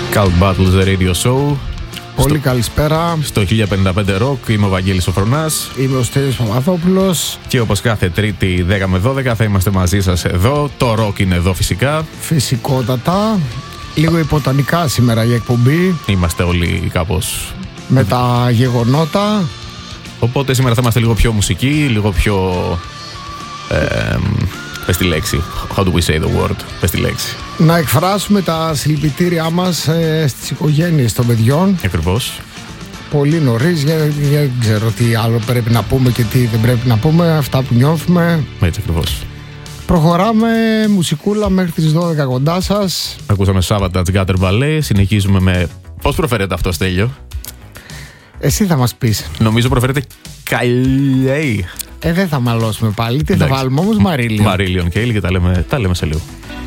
Cult Battles The Radio Show. Πολύ καλησπέρα. Στο 1055 Rock, είμαι ο Βαγγέλης ο Φρονάς. Είμαι ο Στέλιος Παπαδόπουλος. Και όπως κάθε Τρίτη 10 με 12 θα είμαστε μαζί σας εδώ. Το Rock είναι εδώ φυσικά. Φυσικότατα. Λίγο υποτονικά σήμερα η εκπομπή. Είμαστε όλοι κάπως με τα γεγονότα. Οπότε σήμερα θα είμαστε λίγο πιο μουσικοί, λίγο πιο... πες τη λέξη. How do we say the word? Πες τη λέξη. Να εκφράσουμε τα συλληπιτήριά μας στις οικογένειες των παιδιών. Ακριβώς. Πολύ νωρίς, δεν ξέρω τι άλλο πρέπει να πούμε και τι δεν πρέπει να πούμε. Αυτά που νιώθουμε. Έτσι ακριβώς. Προχωράμε μουσικούλα μέχρι τις 12 κοντά σας. Ακούσαμε Savatage Gutter Ballet. Συνεχίζουμε με... Πώς προφέρεται αυτό, Στέλιο? Εσύ θα μας πεις. Νομίζω προφέρεται Καϊλέι. Δεν θα μαλώσουμε πάλι. Τι θα βάλουμε όμως? Marillion. Marillion Κέιλ και τα λέμε σε λίγο.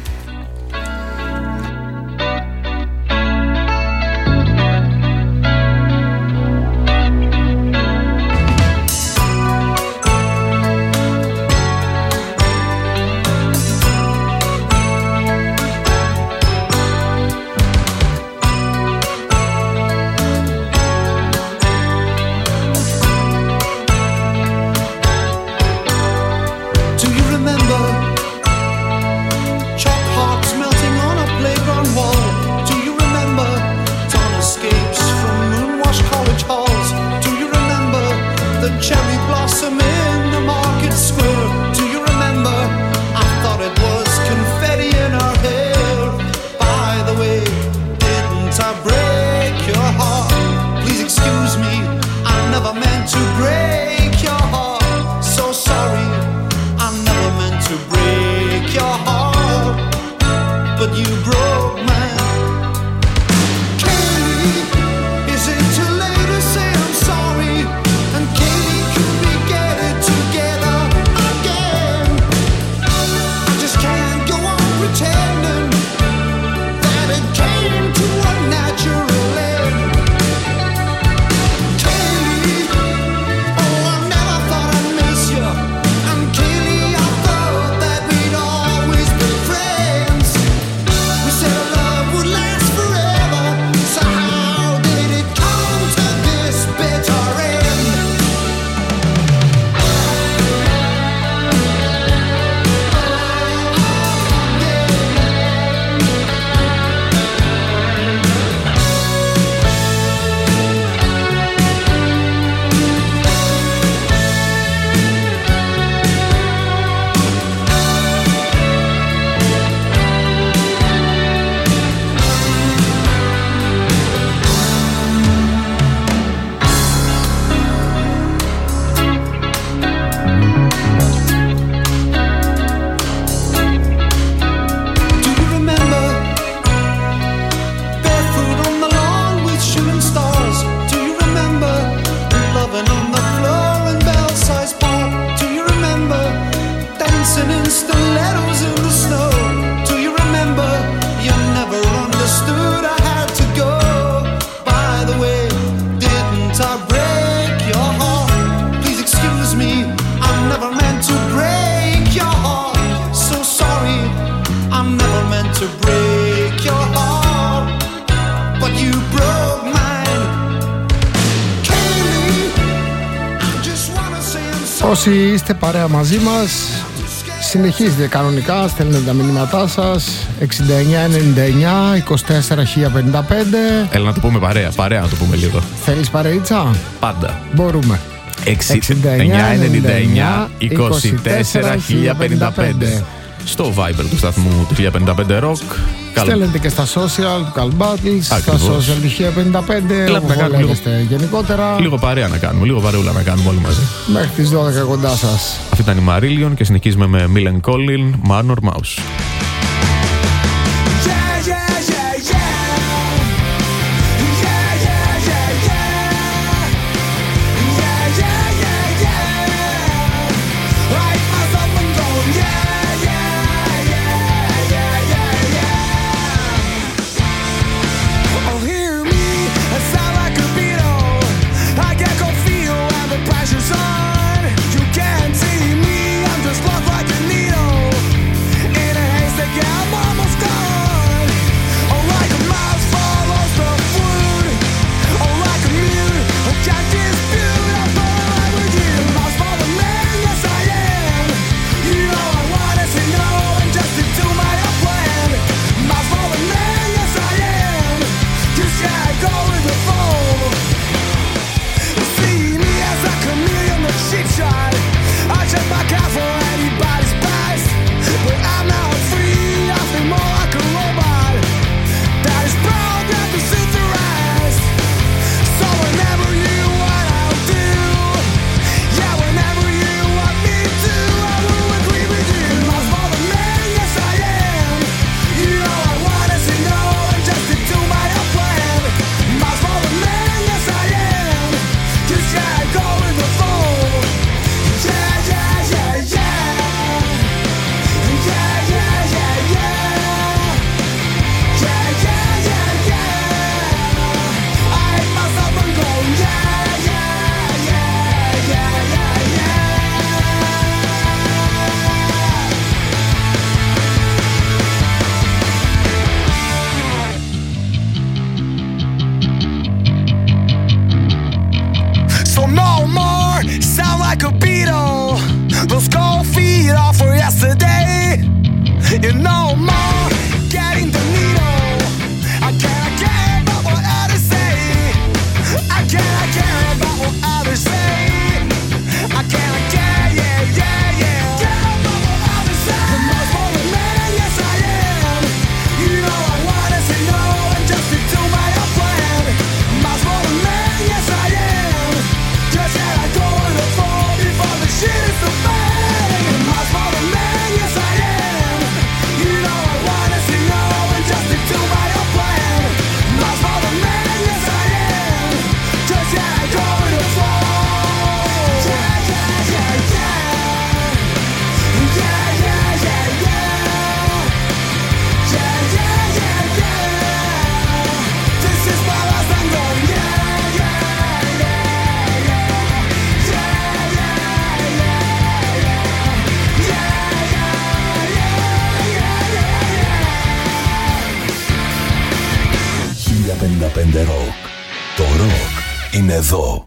Όσοι είστε παρέα μαζί μας, συνεχίζετε κανονικά, στέλνετε τα μηνύματά σας 6999 24 1055. Έλα να το πούμε παρέα να το πούμε λίγο. Θέλεις παρείτσα? Πάντα. Μπορούμε. 6999 24 1055. Στο Viber του σταθμού του 1055 Rock. Στέλνετε και στα social του Cult Battles, στα social του 1055, όπου βολεύεστε γενικότερα. Λίγο παρέα να κάνουμε, λίγο παρεούλα να κάνουμε όλοι μαζί. Μέχρι τις 12 κοντά σας. Αυτή ήταν η Marillion και συνεχίζουμε με Millen Collin, Man or Mouse. Like a needle in a haystack, I'm almost gone. You know more, getting the needle. I care about what others say. I care about what others say. I care, yeah. Care about what others say. The most boring man, yes I am. You know I wanna say no and just stick to my own plan. Most boring man, yes I am. Just yet I go to the floor before the shit is the fan. Most boring man, yes I am. You know I wanna say no and just stick to my own plan. Most boring man, yes I am. Just yet I go to the floor. Rock. Το rock είναι εδώ.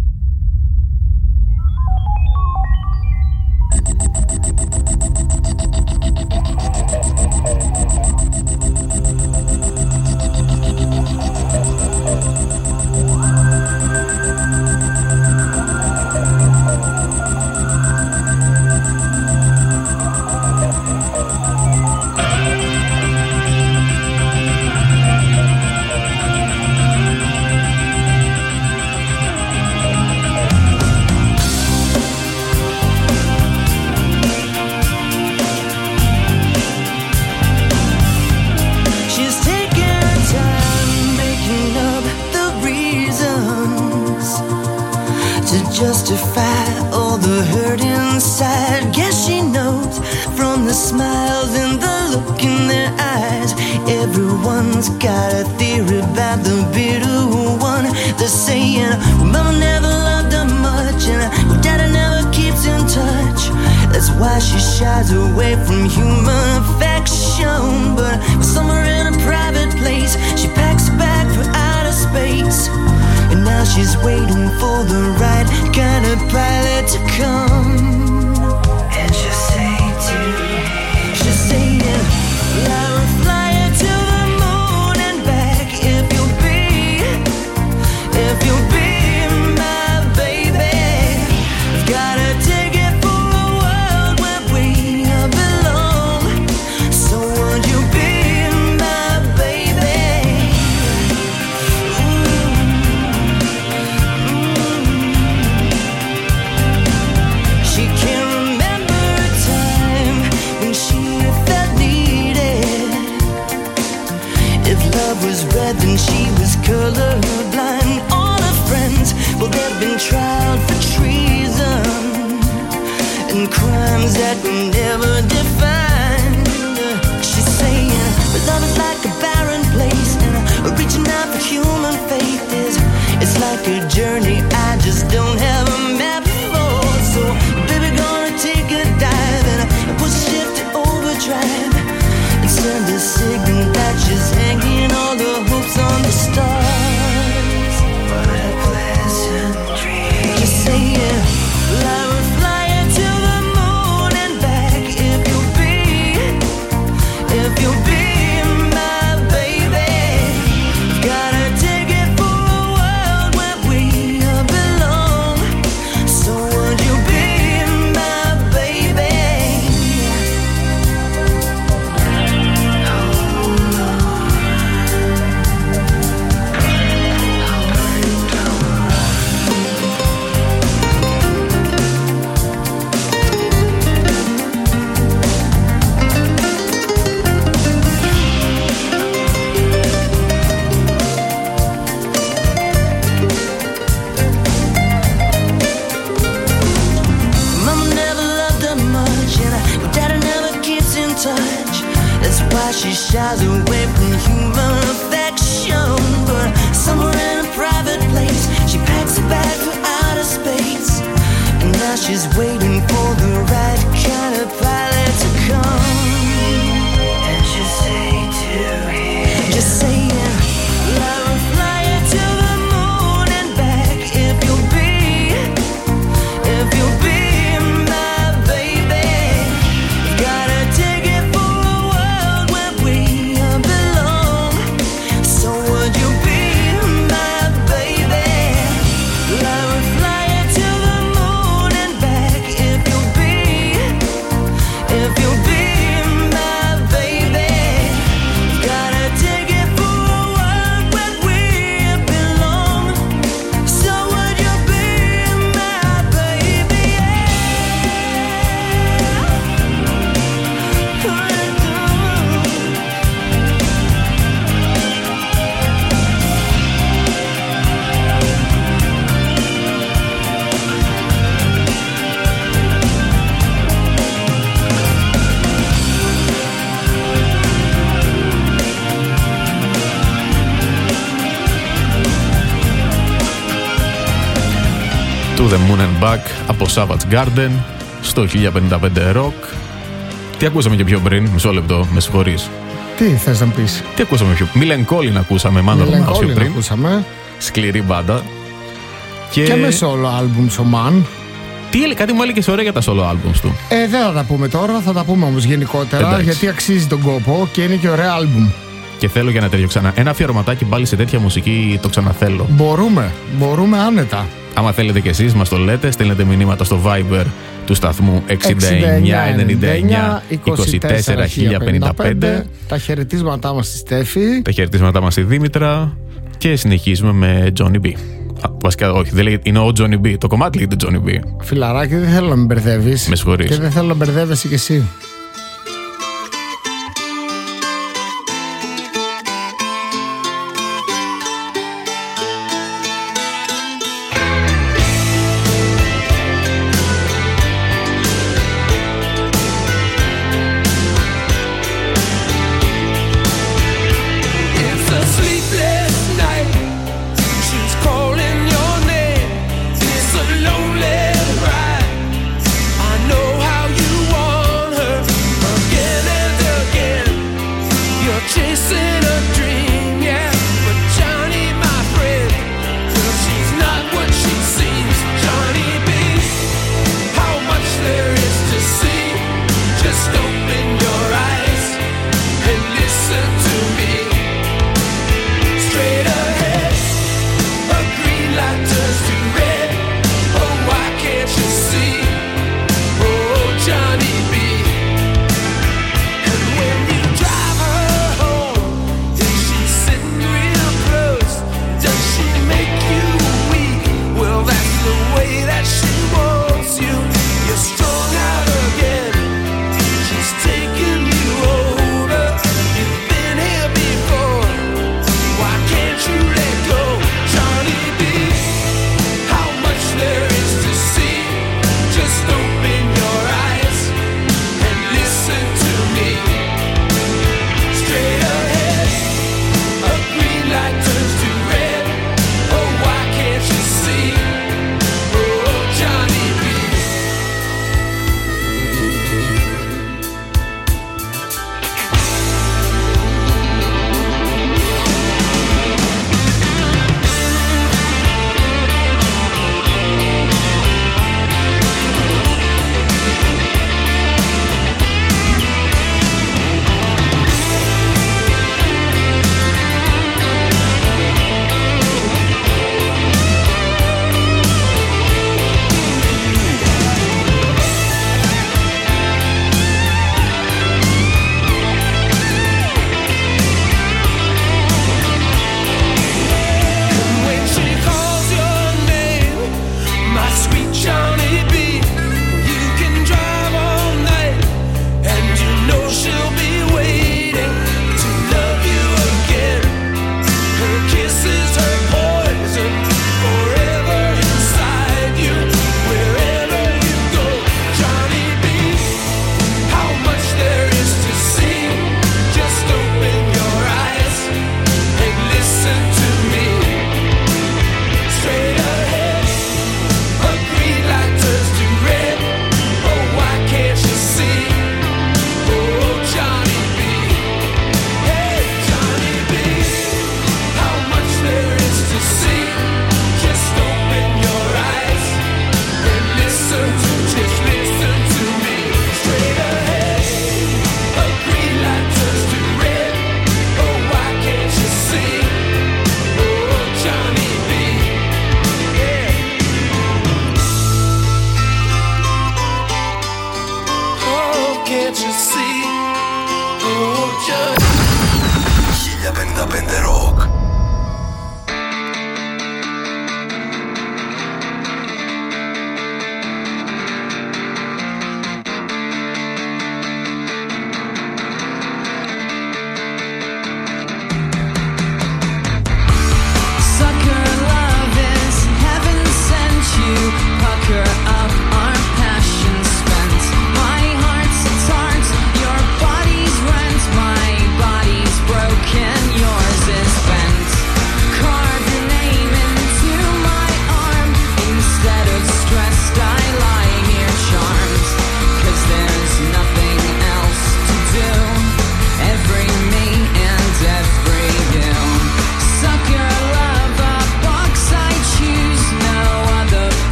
Got a theory about the bitter one. They're saying, well, mama never loved her much, and well, daddy never keeps in touch. That's why she shies away from human affection. But somewhere in a private place, she packs a bag for outer space. And now she's waiting for the right kind of pilot to come. And she'll say to me, she's saying, I will fly her to the moon and back if you'll be my baby. Got a ticket for a world where we belong. So would you be my baby? She can't remember a time when she felt needed. If love was red, then she was colorblind. All her friends, well, they've been tried for treason and crimes that were never defined. She's saying, but love is like a barren place, and reaching out for human faith it's like a journey I just don't have a map for. So, baby, gonna take a dive and put shift to overdrive and send a signal that she's hanging all the hopes on the stars. What a pleasant dream. You're saying, well, I will fly her to the moon and back if you'll be my baby. Got a ticket for a world where we belong. So would you be my baby? Mama never loved her much, and daddy never keeps in touch. That's why she shies away from human affection. But somewhere in a private place, she packs a bag for outer space. And now she's waiting for the right kind of pilot to come. And she'll say to him, just saying, I will fly her to the moon and back if you'll be my baby. Got a ticket for a The Moon and Back από Savage Garden στο 1055 Rock. Τι ακούσαμε και πιο πριν, μισό λεπτό, με συγχωρείς. Τι θες να πεις? Τι ακούσαμε πιο πριν? Millencolin ακούσαμε, μάλλον πιο πριν. Ακούσαμε. Σκληρή μπάντα. Και με solo albums ο Man. Κάτι μου έλεγε ωραία για τα solo albums του. Δεν θα τα πούμε τώρα, θα τα πούμε όμως γενικότερα. Εντάξει. Γιατί αξίζει τον κόπο και είναι και ωραία album. Και θέλω για να τέτοιο ξανά. Ένα αφιερωματάκι πάλι σε τέτοια μουσική το ξαναθέλω. Μπορούμε άνετα. Άμα θέλετε κι εσείς, μας το λέτε. Στέλνετε μηνύματα στο Viber του σταθμού 6999 24 1055. Τα χαιρετίσματά μας στη Στέφη. Τα χαιρετίσματά μας στη Δήμητρα. Και συνεχίζουμε με Johnny B. Βασικά, όχι, δεν λέγεται, είναι ο Johnny B. Το κομμάτι λέγεται Johnny B. Φιλαράκι, δεν θέλω να με μπερδεύεις. Με συγχωρείς. Και δεν θέλω να μπερδεύεσαι κι εσύ. Lonely ride. I know how you want her.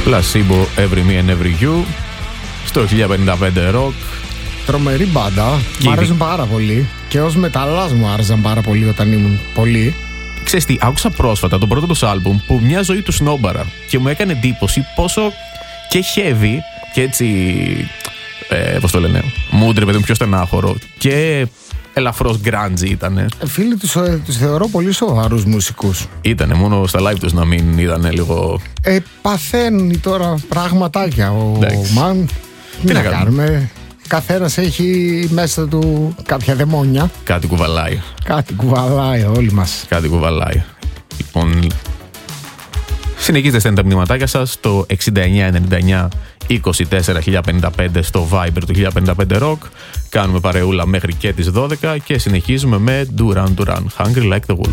Placebo, Every Me and Every You. Στο 1055 Rock. Τρομερή μπάντα. Και Μ' αρέσουν πάρα πολύ. Και ως μεταλλάς μου άρεσαν πάρα πολύ όταν ήμουν πολύ. Ξέρεις τι, άκουσα πρόσφατα το πρώτο τους άλμπουμ που μια ζωή του σνόμπαρα και μου έκανε εντύπωση πόσο και heavy και έτσι, πώς το λένε, μούντρε παιδί μου, πιο στενάχωρο και ελαφρώς grungy ήτανε. Φίλοι τους θεωρώ πολύ σοβαρούς μουσικούς. Ήτανε, μόνο στα live τους να μην είδανε λίγο... Παθαίνουν τώρα πραγματάκια ο Εντάξει. Μαν. Τι να κάνουμε. Καθένας έχει μέσα του κάποια δαιμόνια. Κάτι κουβαλάει. Κάτι κουβαλάει όλοι μας. Κάτι κουβαλάει. Λοιπόν, συνεχίζετε στέλνετε τα μηνυματάκια σας στο 6999 24055 στο Viber του 1055 Rock. Κάνουμε παρεούλα μέχρι και τις 12 και συνεχίζουμε με Duran Duran, Hungry Like the Wolf.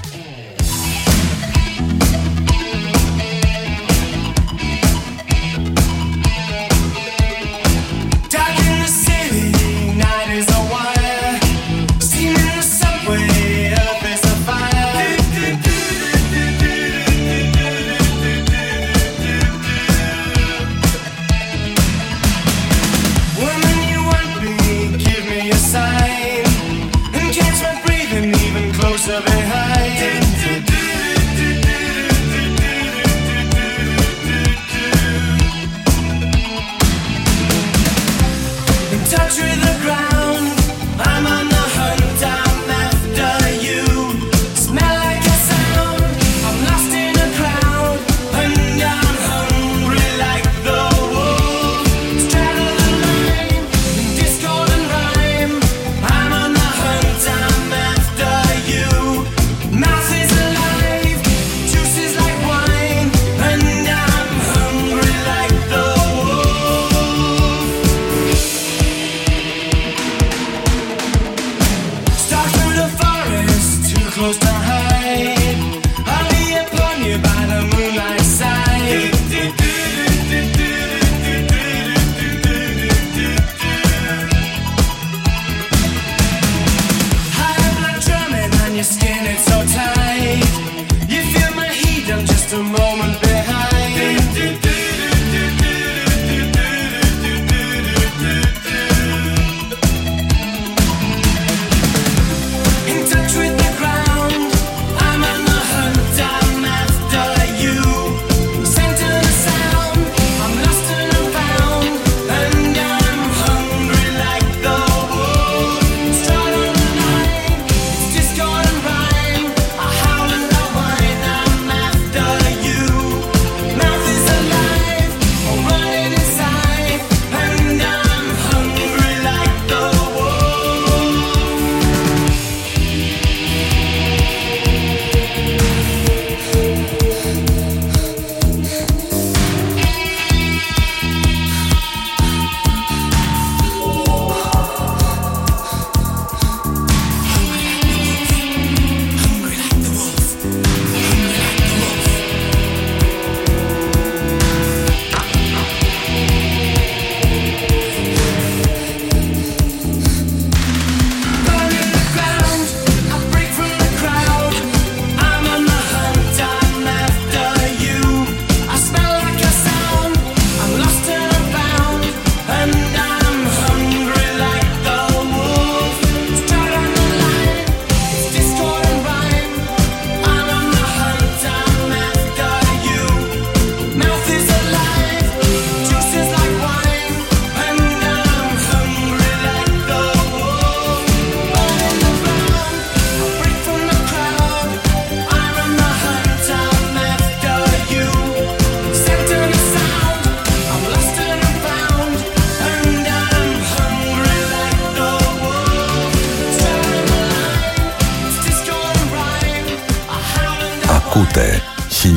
Ακούτε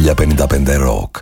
1055 Rock.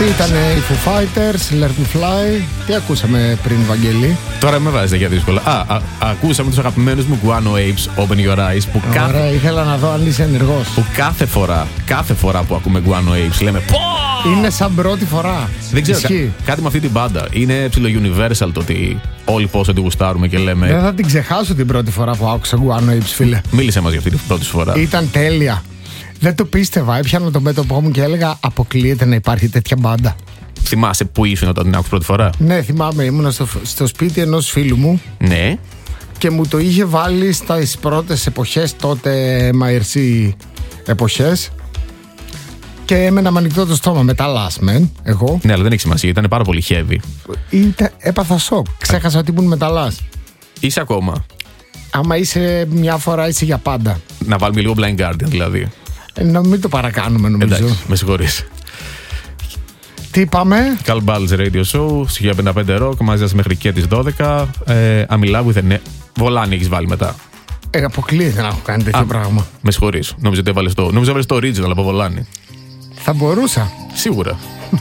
Αυτοί ήταν οι Foo Fighters, Learn to Fly. Τι ακούσαμε πριν, Βαγγέλη? Τώρα με βάζετε για δύσκολα. Ακούσαμε τους αγαπημένους μου Guano Apes, Open Your Eyes. Που Ωραία, ήθελα να δω αν είσαι ενεργός. Που κάθε φορά που ακούμε Guano Apes λέμε πω! Είναι σαν πρώτη φορά. Δεν ξέρω, κάτι με αυτή την μπάντα. Είναι ψηλο universal το ότι όλοι πόσο τη γουστάρουμε και λέμε. Δεν θα την ξεχάσω την πρώτη φορά που άκουσα Guano Apes, φίλε. Μίλησε μας για αυτή την πρώτη φορά. Ήταν τέλεια. Δεν το πίστευα. Έπιανα το μέτωπό μου και έλεγα αποκλείεται να υπάρχει τέτοια μπάντα. Θυμάσαι που ήσουν όταν την άκουσα πρώτη φορά? Ναι, θυμάμαι. Ήμουνα στο σπίτι ενός φίλου μου. Ναι. Και μου το είχε βάλει στις πρώτες εποχές, τότε MIRC εποχές. Και έμενα με ανοιχτό το στόμα με τα Last, εγώ. Ναι, αλλά δεν έχει σημασία, ήταν πάρα πολύ heavy. Έπαθα σοκ. Ξέχασα ότι ήμουν με τα Last. Είσαι ακόμα. Άμα είσαι μια φορά, είσαι για πάντα. Να βάλουμε λίγο Blind Guardian δηλαδή. Να μην το παρακάνουμε, νομίζω. Εντάξει, με συγχωρείς. Τι είπαμε? Carl Balz Radio Show, 1055 Rock, μαζί σας μέχρι και τις 12. Αμιλά with Βολάνι έχεις βάλει μετά. Αποκλείεται να έχω κάνει τέτοιο πράγμα. Με συγχωρείς. Νόμιζα ότι έβαλες το original από Βολάνι. Θα μπορούσα. Σίγουρα.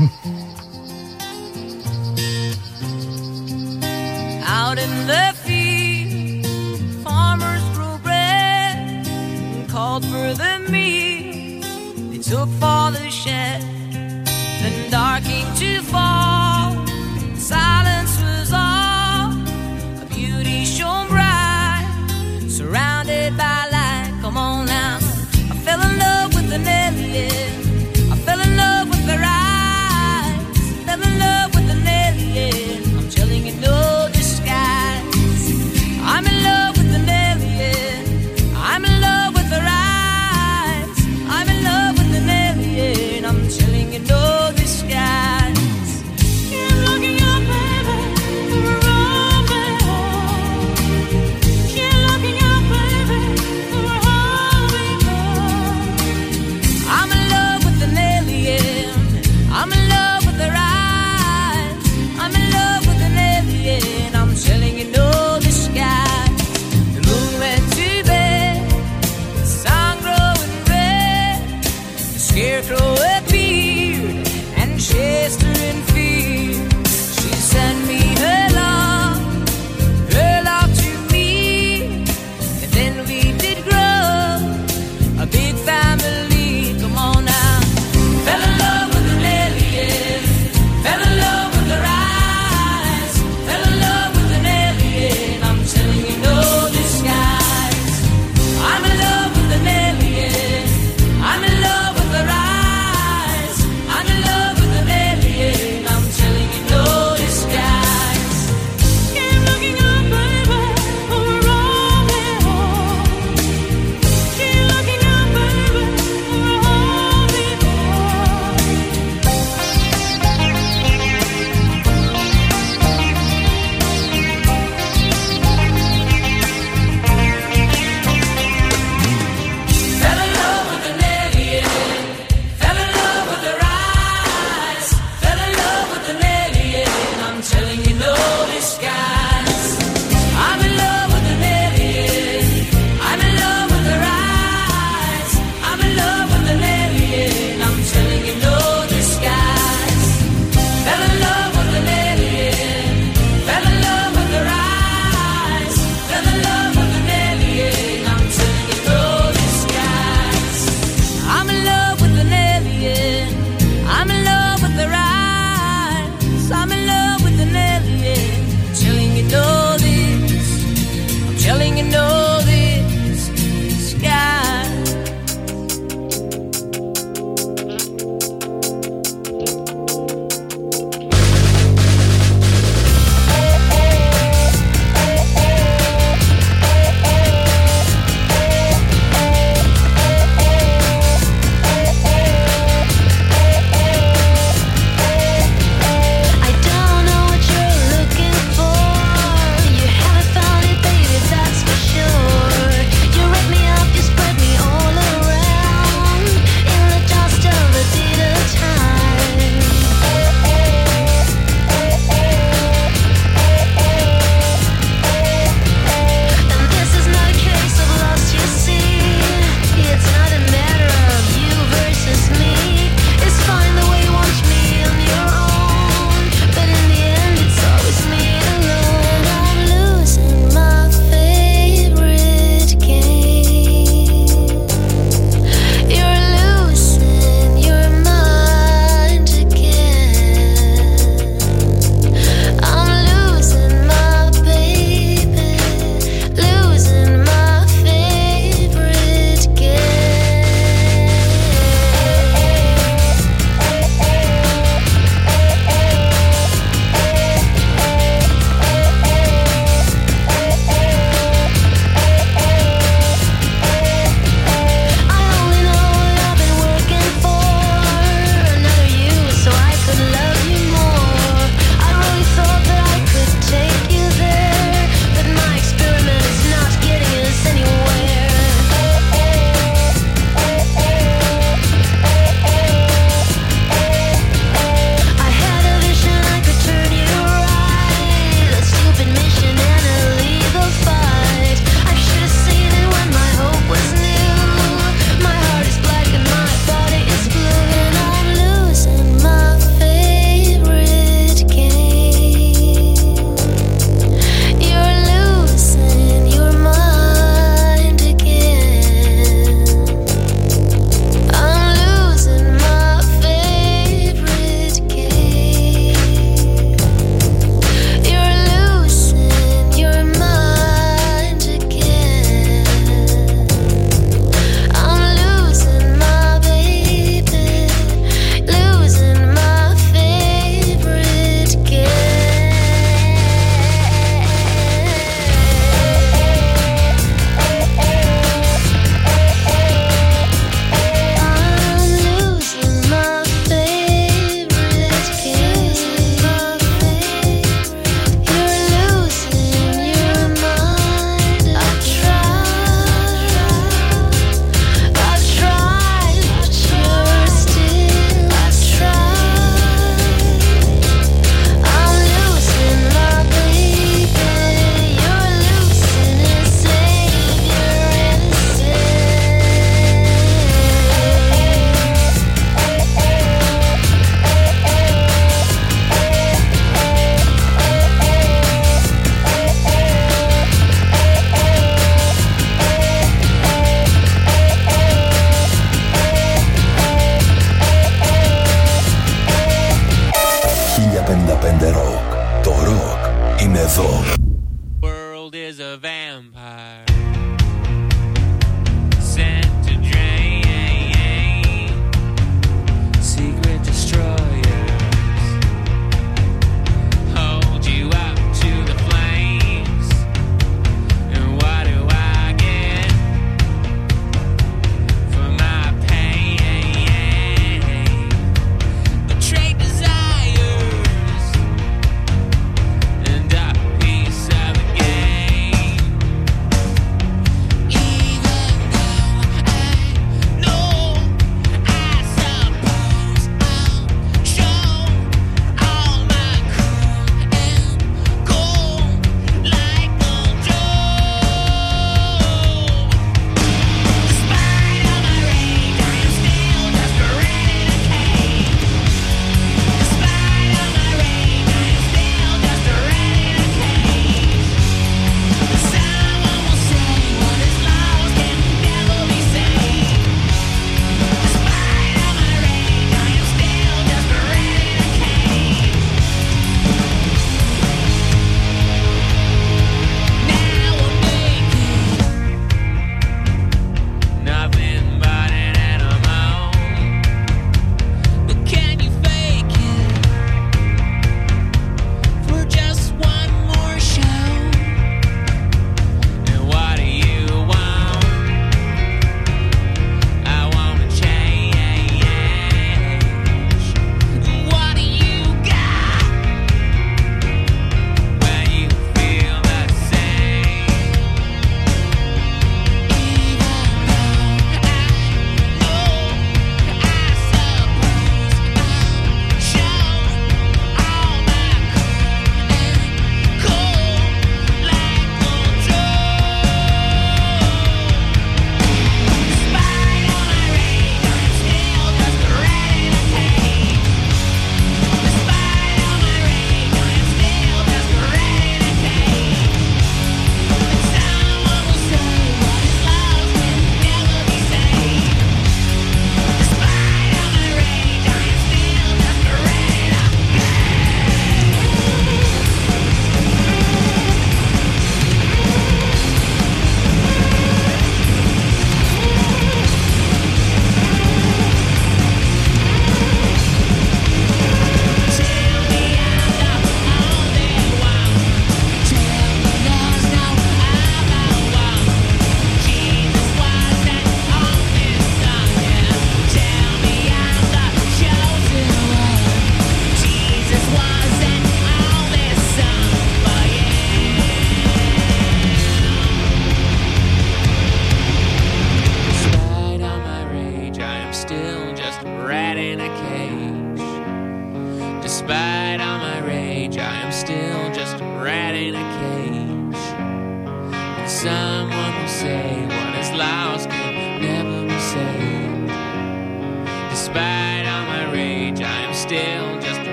Out in the field, farmers grew bread and called for the meat. They took for the shed, then dark came to fall. Silence was all, a beauty shone bright, surrounded by light. Come on now, I fell in love with an alien. I fell in love with her eyes, fell in love with an alien. I'm telling you no disguise. I'm in love with an alien. I'm in love with her eyes. I'm in love with an alien. I'm telling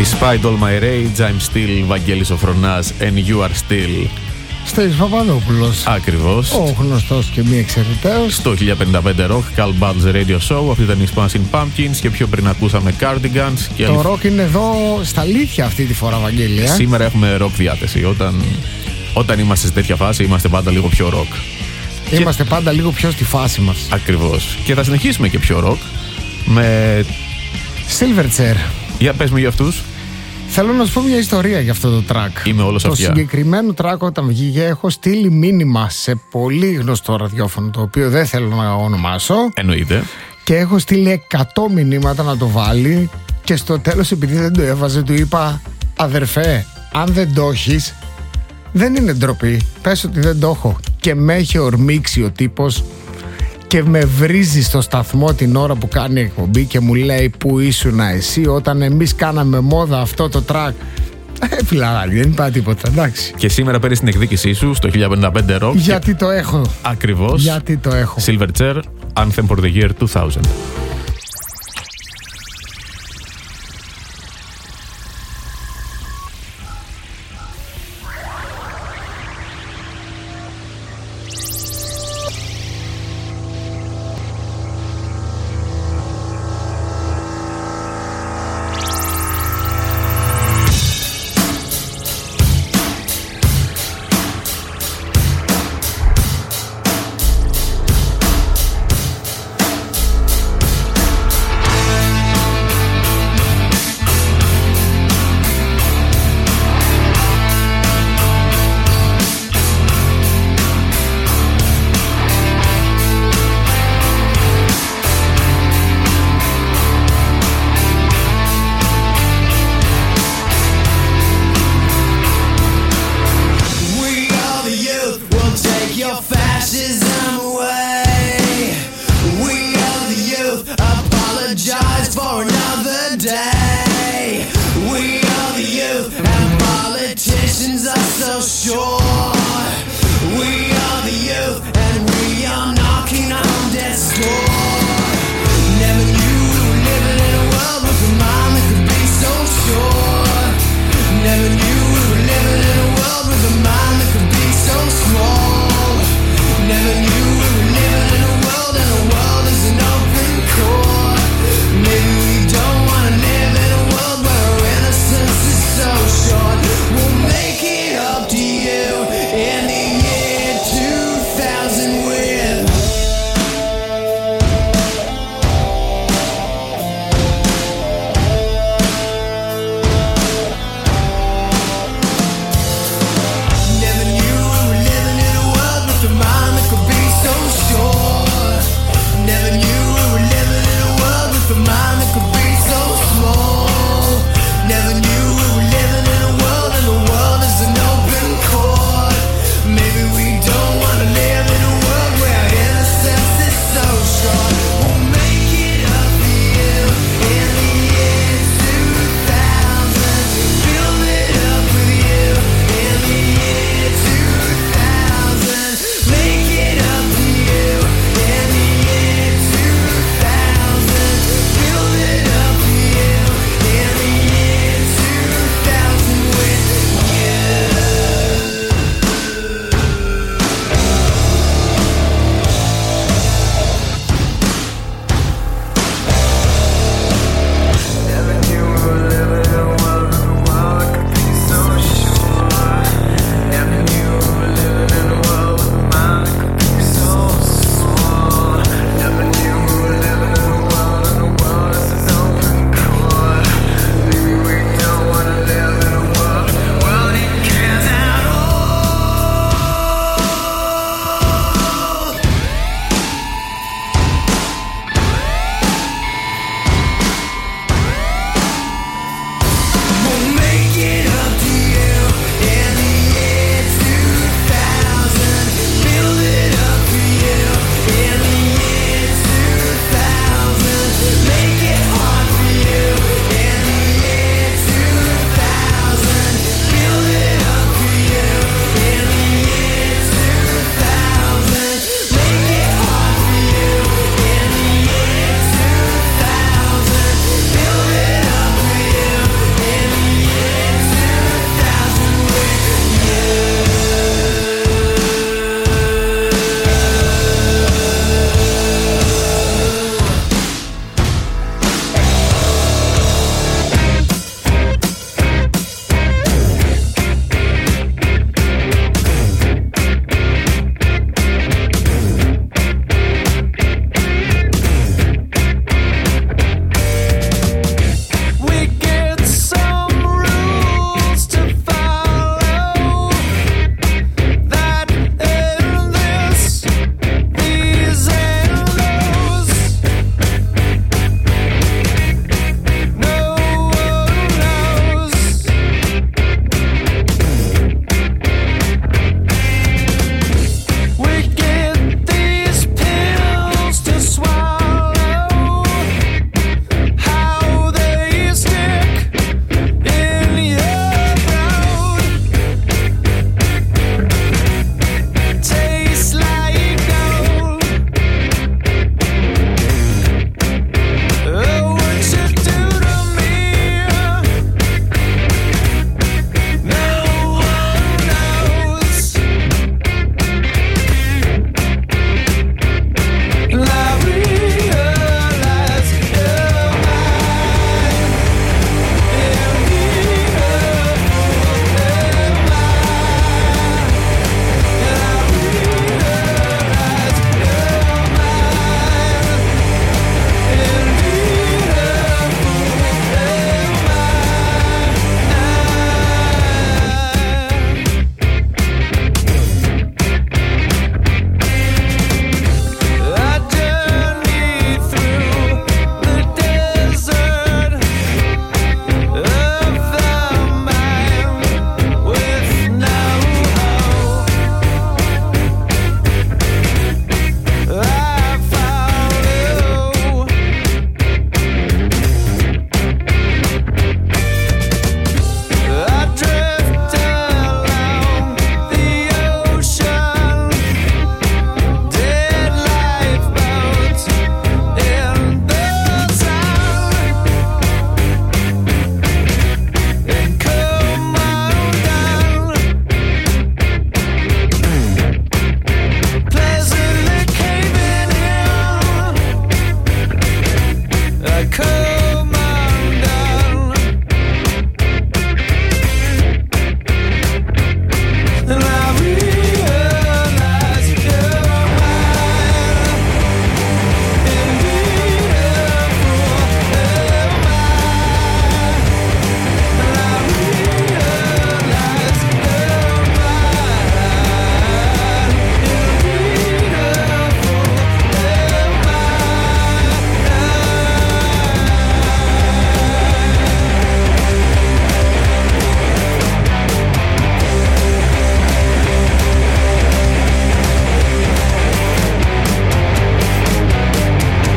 Despite all my rage, I'm still Βαγγέλης ο Φρονάς and you are still. Στέλιος Παπαδόπουλος. Ακριβώς. Ο γνωστός και μη εξαιρεταίος. Στο 1055 Rock, Carl Ball's Radio Show. Αυτή ήταν η Smashing Pumpkins και πιο πριν ακούσαμε Cardigans. Και το rock είναι εδώ στα αλήθεια αυτή τη φορά, Βαγγέλη. Σήμερα έχουμε rock διάθεση. Όταν είμαστε σε τέτοια φάση, είμαστε πάντα λίγο πιο rock. Είμαστε πάντα λίγο πιο στη φάση μας. Ακριβώς. Και θα συνεχίσουμε και πιο rock με Silverchair. Για πες μου για αυτούς. Θέλω να σου πω μια ιστορία για αυτό το track. Είμαι όλος αυτιά. Το συγκεκριμένο track όταν βγήκε έχω στείλει μήνυμα σε πολύ γνωστό ραδιόφωνο, το οποίο δεν θέλω να ονομάσω. Εννοείται. Και έχω στείλει 100 μηνύματα να το βάλει και στο τέλος, επειδή δεν το έβαζε, του είπα: αδερφέ, αν δεν το έχεις, δεν είναι ντροπή. Πες ότι δεν το έχω. Και με έχει ορμήξει ο τύπος και με βρίζει στο σταθμό την ώρα που κάνει εκπομπή και μου λέει: πού ήσουν εσύ όταν εμείς κάναμε μόδα αυτό το track. Φιλαράκι, δεν είπα τίποτα, εντάξει. Και σήμερα παίρνεις την εκδίκησή σου στο 1055 Rock. Γιατί το έχω. Ακριβώς. Γιατί το έχω. Silverchair, Anthem for the Year 2000. We are the youth, we'll take your fascism away.